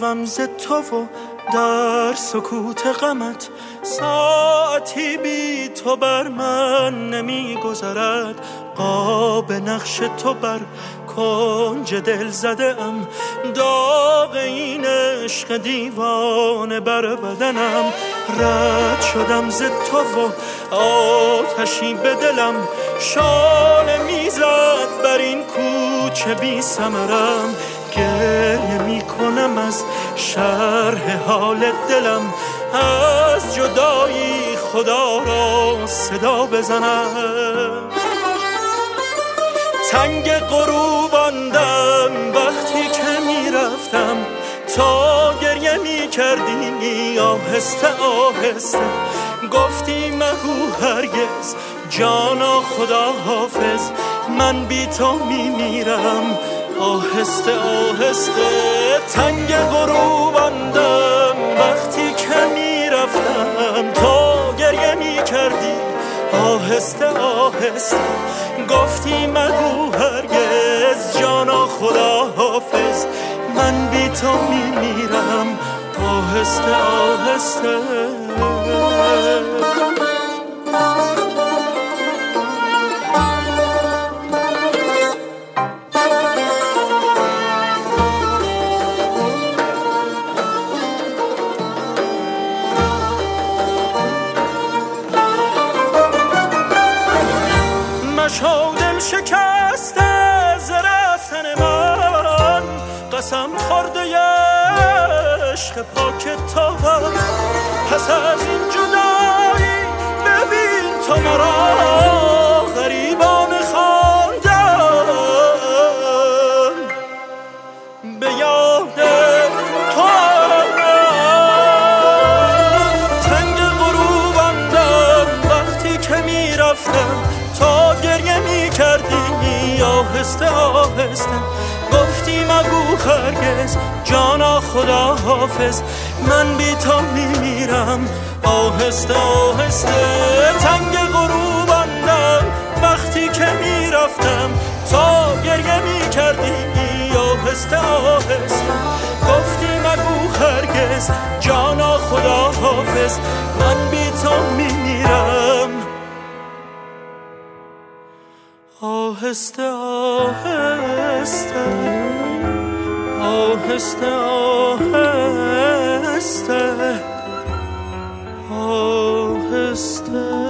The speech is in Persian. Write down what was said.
شوم ز تو و در سکوت غمت ساعتی بی تو بر من نمی گذرد. قاب نقش تو بر کنج دل زده ام، داغ این عشق دیوانه بر بدنم. رد شدم ز تو و آتشی به دلم شانه میزد بر این کوچه بی ثمرم. گریه می کنم از شرح حال دلم، از جدایی خدا را صدا بزنم. تنگ غروباندم وقتی که می رفتم، تا گریه می کردی آهسته آهسته. گفتی مگو هرگز جانا خدا حافظ، من بی تو می میرم آهسته آهسته. تنگ غروباندم وقتی که می رفتم، تا گریه می کردی آهسته آهسته. گفتی مگو هرگز جانا خدا حافظ، من بی تو می میرم آهسته آهسته. مشو دل شکسته ز رفتن من، قسم خورده عشق پاک تو. پس از این جدایی ببین تو مرا غریبانه خواندم، به یاد تو تنگ غروباندم وقتی که می رفتم، تا گریه می کردی آهسته آهسته. گفتی مگو هرگز جانا خدا حافظ، من بی تو می میرم آهسته آهسته. تنگ غروباندم وقتی که می رفتم، تا گریه می کردی آهسته آهسته. گفتی مگو هرگز جانا خدا حافظ، من بی تو می میرم آهسته آهسته آهسته آهسته آهسته.